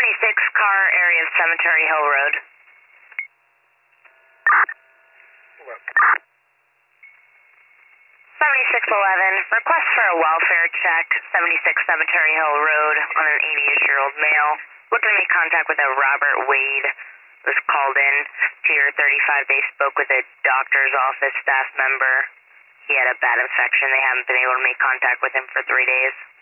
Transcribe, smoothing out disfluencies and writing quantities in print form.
car area of Cemetery Hill Road. 7611, request for a welfare check, 76 Cemetery Hill Road, on an 80-ish-year-old male. Looking to make contact with a Robert Wade. Was called in to your 35. They spoke with a doctor's office staff member. He had a bad infection. They haven't been able to make contact with him for 3 days.